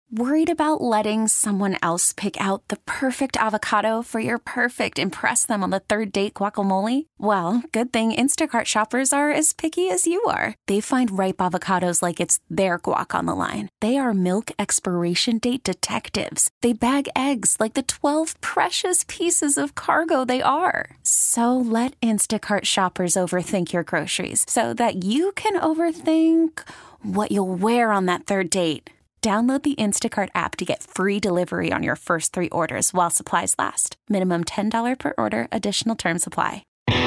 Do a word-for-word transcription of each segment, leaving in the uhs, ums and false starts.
Worried about letting someone else pick out the perfect avocado for your perfect impress them on the third date guacamole? Well, good thing Instacart shoppers are as picky as you are. They find ripe avocados like it's their guac on the line. They are milk expiration date detectives. They bag eggs like the twelve precious pieces of cargo they are. So let Instacart shoppers overthink your groceries so that you can overthink what you'll wear on that third date. Download the Instacart app to get free delivery on your first three orders while supplies last. Minimum ten dollars per order. Additional terms apply.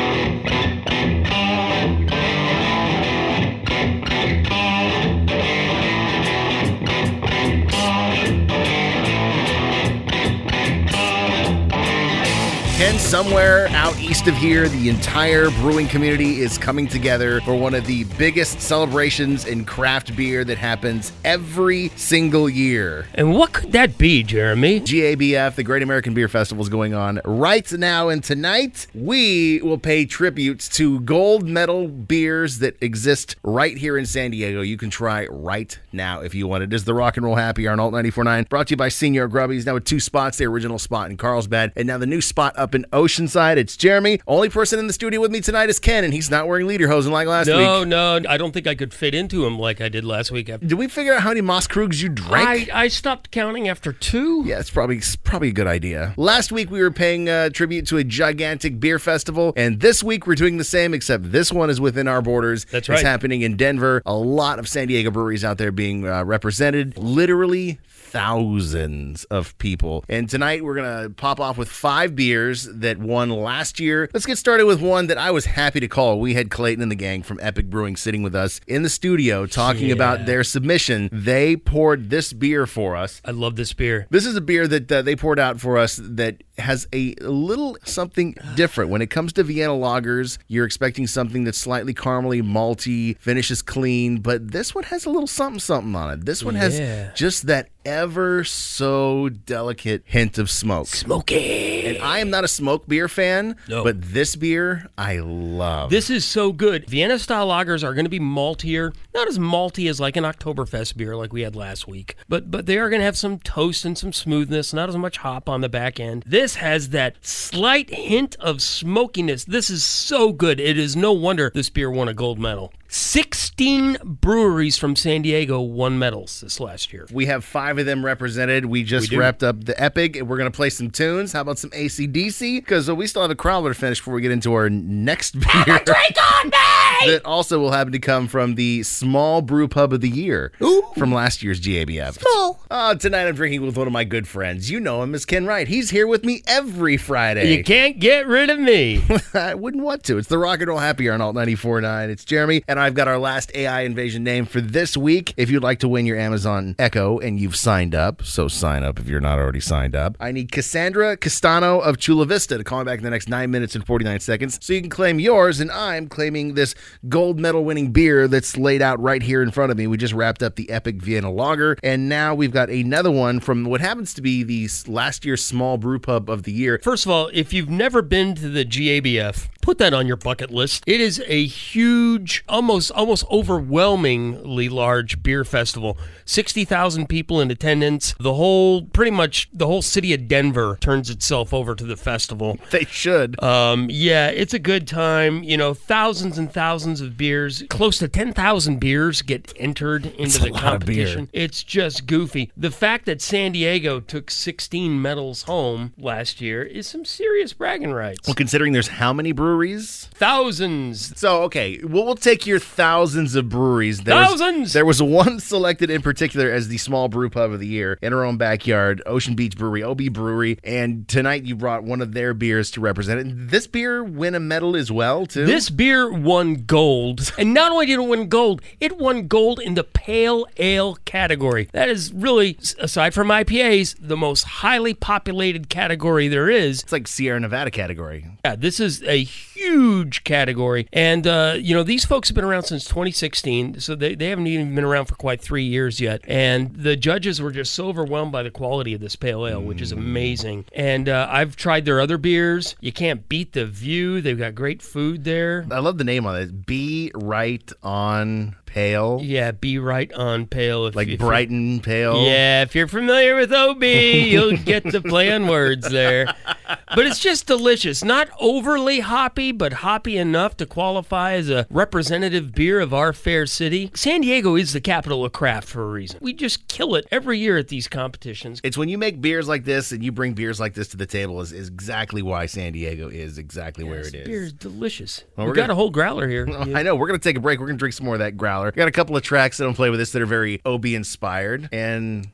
And somewhere out east of here, the entire brewing community is coming together for one of the biggest celebrations in craft beer that happens every single year. And what could that be, Jeremy? G A B F, the Great American Beer Festival, is going on right now, and tonight we will pay tributes to gold medal beers that exist right here in San Diego. You can try right now if you want. It is the Rock and Roll Happy Hour on Alt ninety-four point nine, brought to you by Senior Grubbies, now with two spots, the original spot in Carlsbad, and now the new spot up in Oceanside. It's Jeremy. Only person in the studio with me tonight is Ken, and he's not wearing lederhosen like last no, week. No, no, I don't think I could fit into him like I did last week. Did we figure out how many Moss Krugs you drank? I, I stopped counting after two. Yeah, it's probably, it's probably a good idea. Last week we were paying uh, tribute to a gigantic beer festival, and this week we're doing the same, except this one is within our borders. That's right. It's happening in Denver. A lot of San Diego breweries out there being uh, represented. Literally thousands of people. And tonight we're going to pop off with five beers that won last year. Let's get started with one that I was happy to call. We had Clayton and the gang from Epic Brewing sitting with us in the studio talking yeah. about their submission. They poured this beer for us. I love this beer. This is a beer that uh, they poured out for us that has a little something different. When it comes to Vienna lagers, you're expecting something that's slightly caramely, malty, finishes clean, but this one has a little something something on it. This one yeah. has just that ever so delicate hint of smoke. Smoky. And I am not a smoke beer fan, no. but this beer I love. This is so good. Vienna style lagers are going to be maltier, not as malty as like an Oktoberfest beer like we had last week, but but they are going to have some toast and some smoothness, not as much hop on the back end. This has that slight hint of smokiness. This is so good. It is no wonder this beer won a gold medal. sixteen breweries from San Diego won medals this last year. We have five of them represented. We just we wrapped up the Epic, and we're going to play some tunes. How about some A C D C? Because uh, we still have a crowler to finish before we get into our next beer. Have a drink on me! That also will happen to come from the Small Brew Pub of the Year. Ooh. From last year's G A B F. Small. Uh, tonight I'm drinking with one of my good friends. You know him as Ken Wright. He's here with me every Friday. You can't get rid of me. I wouldn't want to. It's the Rock and Roll Happy Hour on Alt ninety-four point nine. It's Jeremy, and I've got our last A I Invasion name for this week. If you'd like to win your Amazon Echo and you've signed up, so sign up if you're not already signed up. I need Cassandra Castano of Chula Vista to call me back in the next nine minutes and forty-nine seconds so you can claim yours, and I'm claiming this gold medal winning beer that's laid out right here in front of me. We just wrapped up the Epic Vienna Lager, and now we've got another one from what happens to be the last year's Small Brew Pub of the Year. First of all, if you've never been to the G A B F, put that on your bucket list. It is a huge, almost almost overwhelmingly large beer festival. sixty thousand people in attendance. The whole, pretty much the whole city of Denver turns itself over to the festival. They should. Um, yeah, it's a good time. You know, thousands and thousands of beers. Close to ten thousand beers get entered into That's the a lot of competition. beer. It's just goofy. The fact that San Diego took sixteen medals home last year is some serious bragging rights. Well, considering there's how many breweries? Thousands. So, okay, well, we'll take your thousands of breweries. There Thousands! Was, there was one selected in particular as the Small Brew Pub of the Year in our own backyard, Ocean Beach Brewery, O B Brewery, and tonight you brought one of their beers to represent it. And this beer win a medal as well, too? This beer won gold. And not only did it win gold, it won gold in the pale ale category. That is really, aside from I P As, the most highly populated category there is. It's like Sierra Nevada category. Yeah, this is a huge category. And, uh, you know, these folks have been around since twenty sixteen, so they, they haven't even been around for quite three years yet. And the judges were just so overwhelmed by the quality of this pale ale, which is amazing. And uh, I've tried their other beers. You can't beat the view. They've got great food there. I love the name on it. Be Right On Pale. Yeah, be right on Pale. If, Like if Brighton Pale. Yeah, if you're familiar with O B, you'll get the play on words there. But it's just delicious. Not overly hoppy, but hoppy enough to qualify as a representative beer of our fair city. San Diego is the capital of craft for a reason. We just kill it every year at these competitions. It's when you make beers like this and you bring beers like this to the table is, is exactly why San Diego is exactly where it is. Beer is delicious. Well, we we're got gonna- a whole growler here. I know. We're going to take a break. We're going to drink some more of that growler. Got a couple of tracks that I'm play with this that are very O B inspired. And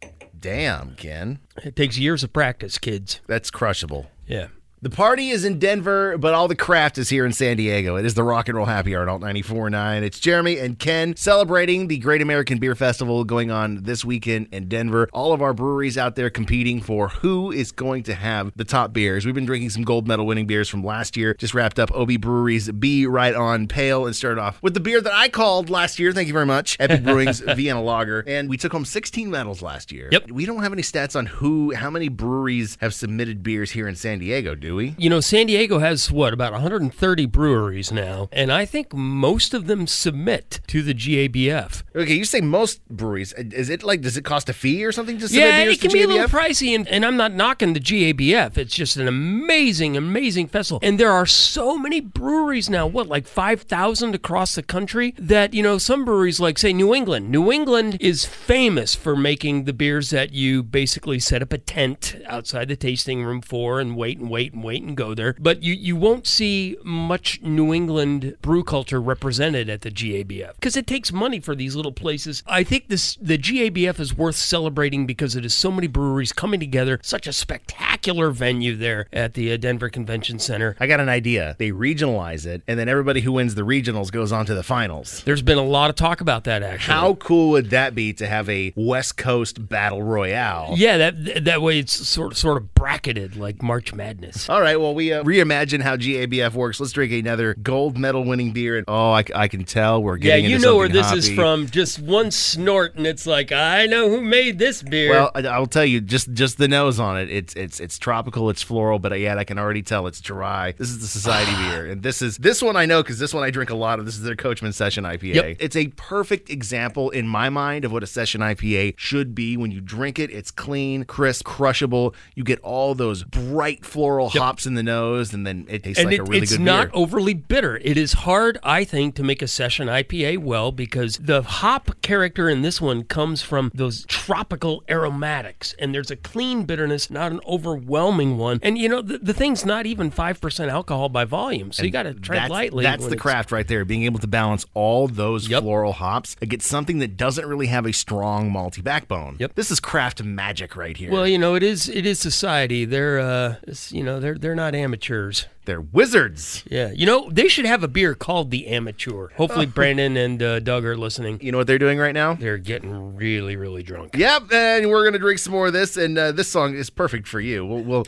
damn, Ken, It takes years of practice, kids. that's crushable. Yeah. The party is in Denver, but all the craft is here in San Diego. It is the Rock and Roll Happy Hour on Alt ninety-four point nine. It's Jeremy and Ken celebrating the Great American Beer Festival going on this weekend in Denver. All of our breweries out there competing for who is going to have the top beers. We've been drinking some gold medal winning beers from last year. Just wrapped up O B Brewery's Be Right On Pale and started off with the beer that I called last year. Thank you very much. Epic Brewing's Vienna Lager. And we took home sixteen medals last year. Yep. We don't have any stats on who, how many breweries have submitted beers here in San Diego, do we? You know, San Diego has, what, about one hundred thirty breweries now, and I think most of them submit to the G A B F. Okay, you say most breweries. Is it like, does it cost a fee or something to submit Yeah, beers it can to be a G A B F? little pricey, and, and I'm not knocking the G A B F. It's just an amazing, amazing festival. And there are so many breweries now, what, like five thousand across the country, that, you know, some breweries like, say, New England. New England is famous for making the beers that you basically set up a tent outside the tasting room for and wait and wait and wait and go there. But you, you won't see much New England brew culture represented at the G A B F because it takes money for these little places. I think this the G A B F is worth celebrating because it is so many breweries coming together, such a spectacular venue there at the uh, Denver Convention Center. I got an idea. They regionalize it, and then everybody who wins the regionals goes on to the finals. There's been a lot of talk about that, actually. How cool would that be to have a West Coast Battle Royale? Yeah, that that way it's sort of, sort of bracketed like March Madness. All right, well, we uh, reimagine how G A B F works. Let's drink another gold medal winning beer. And oh, I, I can tell we're Yeah, getting you into know where something this is hoppy. from. Just one snort, and it's like, I know who made this beer. Well, I- I'll tell you, just just the nose on it. It's it's it's tropical, it's floral, but yet I can already tell it's dry. This is the Society beer, and this is this one I know because this one I drink a lot of. This is their Coachman Session I P A. Yep. It's a perfect example in my mind of what a session I P A should be. When you drink it, it's clean, crisp, crushable. You get all those bright floral Yep. hops in the nose, and then it tastes and like it, a really it's good not beer. overly bitter. It is hard, I think, to make a session I P A well because the hop character in this one comes from those tropical aromatics, and there's a clean bitterness, not an overwhelming one. And you know, the, the thing's not even five percent alcohol by volume, so you got to tread that's, lightly. That's when the it's- craft right there, being able to balance all those Yep. floral hops and get something that doesn't really have a strong malty backbone. Yep. This is craft magic right here. Well, you know, it is it is society. They're uh, it's, you know, they're they're not amateurs. They're wizards. Yeah, you know, they should have a beer called the Amateur. Hopefully, Brandon and uh, Doug are listening. You know what they're doing right now? They're getting really, really drunk. Yep, and we're gonna drink some more of this, and uh, this song is perfect for you. We'll, we'll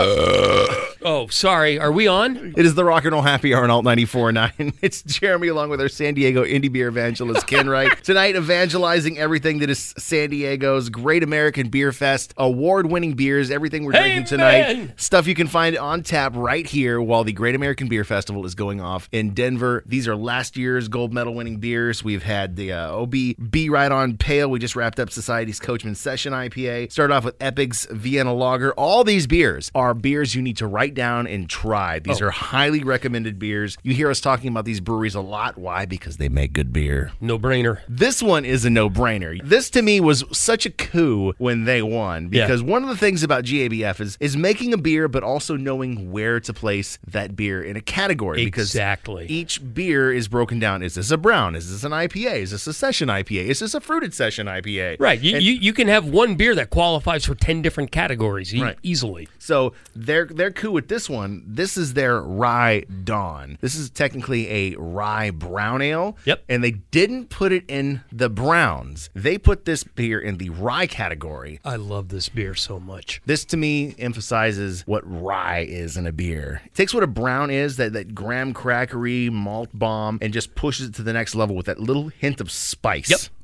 what? Oh, sorry. Are we on? It is the Rock and Roll Happy Hour on Alt ninety-four point nine. It's Jeremy along with our San Diego indie beer evangelist Ken Wright. Tonight, evangelizing everything that is San Diego's Great American Beer Fest, award-winning beers, everything we're drinking tonight, Amen. stuff you can find on tap right here while the Great American Beer Festival is going off in Denver. These are last year's gold medal winning beers. We've had the uh, O B Be Right On Pale. We just wrapped up Society's Coachman Session I P A. Started off with Epic's Vienna Lager. All these beers are beers you need to write down and try. These Oh. are highly recommended beers. You hear us talking about these breweries a lot. Why? Because they make good beer. No brainer. This one is a no-brainer. This to me was such a coup when they won Yeah. because one of the things about G A B F is is making a beer but also knowing where to place that beer in a category Exactly. because each beer is broken down. Is this a brown? Is this an I P A? Is this a session I P A? Is this a fruited session I P A? Right. You, And- you you can have one beer that qualifies for ten different categories e- Right. easily. So their their coup with this one, this is their Rye Dawn. This is technically a rye brown ale. Yep. And they didn't put it in the browns. They put this beer in the rye category. I love this beer so much. This to me emphasizes what rye is in a beer. It takes what a brown is, that, that graham crackery malt bomb, and just pushes it to the next level with that little hint of spice. Yep.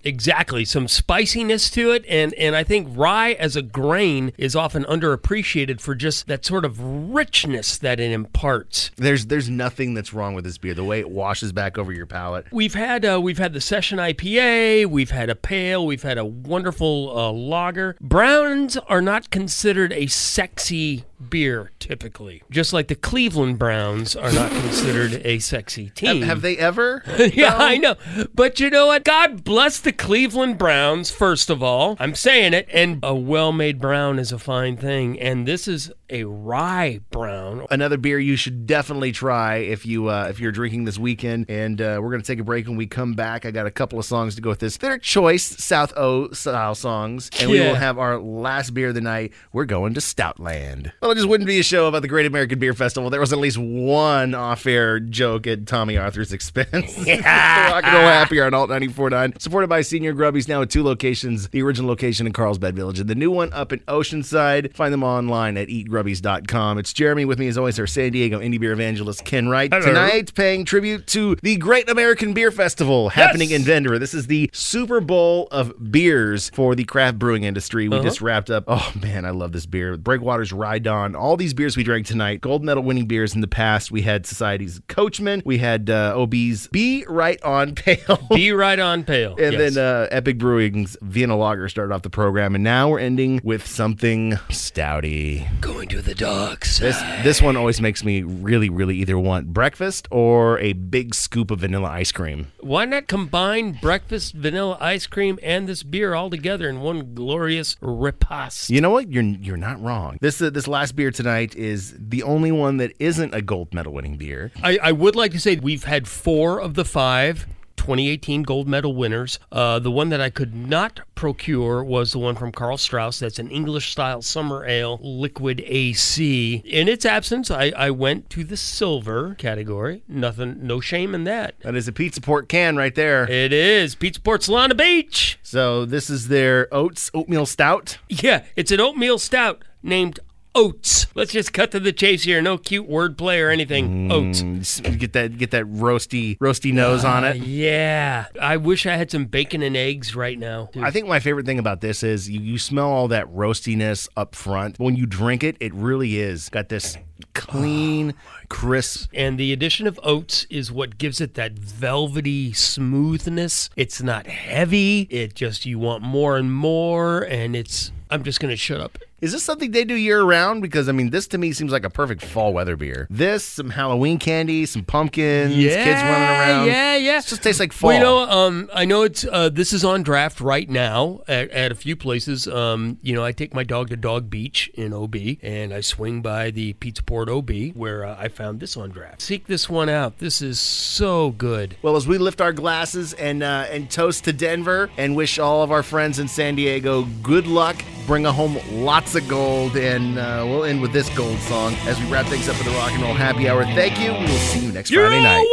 Exactly. Some spiciness to it. And, and I think rye as a grain is often underappreciated for just that sort of richness that it imparts. There's there's nothing that's wrong with this beer. The way it washes back over your palate. We've had uh, we've had the Session I P A, we've had a pale, we've had a wonderful uh, lager. Browns are not considered a sexy beer typically, just like the Cleveland Browns are not considered a sexy team. Have, have they ever? Yeah, No. I know. But you know what? God bless the Cleveland Browns, first of all. I'm saying it. And a well-made brown is a fine thing. And this is a rye brown. Another beer you should definitely try if you uh, if you're drinking this weekend. And uh, we're gonna take a break. When we come back, I got a couple of songs to go with this. They're choice South O style songs, and we Yeah. will have our last beer of the night. We're going to Stoutland. Well, it just wouldn't be a show about the Great American Beer Festival. There was at least one off-air joke at Tommy Arthur's expense. Yeah. Rock and Roll Happy Hour on Alt ninety-four point nine, supported by Senior Grubbies, now at two locations. The original location in Carlsbad Village, and the new one up in Oceanside. Find them online at eat grubbies dot com. It's Jeremy. With me as always, our San Diego indie beer evangelist Ken Wright. Hello. Tonight, paying tribute to the Great American Beer Festival happening Yes. in Denver. This is the Super Bowl of beers for the craft brewing industry. We Uh-huh. just wrapped up. Oh man, I love this beer. Breakwater's Rye Dawn. All these beers we drank tonight, gold medal winning beers in the past. We had Society's Coachman. We had uh, O B's Be Right On Pale. Be right on pale. And Yes. then uh, Epic Brewing's Vienna Lager started off the program, and now we're ending with something stouty. going to the dark side. This this one always makes me really, really either want breakfast or a big scoop of vanilla ice cream. Why not combine breakfast, vanilla ice cream, and this beer all together in one glorious repast? You know what? You're you're not wrong. This uh, this last beer tonight is the only one that isn't a gold medal winning beer. I, I would like to say we've had four of the five twenty eighteen gold medal winners. Uh, the one that I could not procure was the one from Karl Strauss. That's an English-style summer ale, liquid A C. In its absence, I, I went to the silver category. Nothing, no shame in that. That is a Pizza Port can right there. It is Pizza Port Solana Beach. So this is their oats oatmeal stout. Yeah, it's an oatmeal stout named Oats. Let's just cut to the chase here. No cute wordplay or anything. Oats. Mm, get that get that roasty roasty nose on Uh, it. yeah. I wish I had some bacon and eggs right now. I think my favorite thing about this is you, you smell all that roastiness up front. When you drink it, it really is got this clean, crisp. And the addition of oats is what gives it that velvety smoothness. It's not heavy. It just, you want more and more. And it's, I'm just going to shut up. Is this something they do year round? Because, I mean, this to me seems like a perfect fall weather beer. This, some Halloween candy, some pumpkins, kids running around. Yeah, yeah. It just tastes like fall. Well, you know, um, I know it's uh, this is on draft right now at, at a few places. Um, you know, I take my dog to Dog Beach in O B, and I swing by the Pizza Port O B where uh, I found this on draft. Seek this one out. This is so good. Well, as we lift our glasses and uh, and toast to Denver and wish all of our friends in San Diego good luck, bring home lots of gold, and uh, we'll end with this gold song as we wrap things up for the Rock and Roll Happy Hour. Thank you. We will see you next You're Friday night.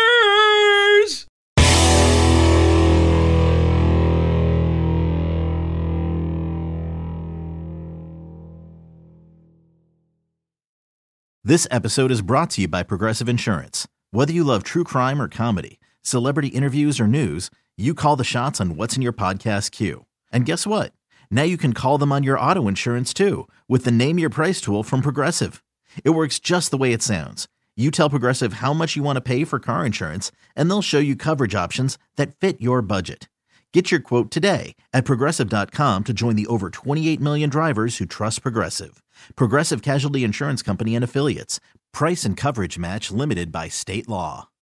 all winners! This episode is brought to you by Progressive Insurance. Whether you love true crime or comedy, celebrity interviews or news, you call the shots on what's in your podcast queue. And guess what? Now you can call them on your auto insurance too with the Name Your Price tool from Progressive. It works just the way it sounds. You tell Progressive how much you want to pay for car insurance, and they'll show you coverage options that fit your budget. Get your quote today at Progressive dot com to join the over twenty-eight million drivers who trust Progressive. Progressive Casualty Insurance Company and Affiliates. Price and coverage match limited by state law.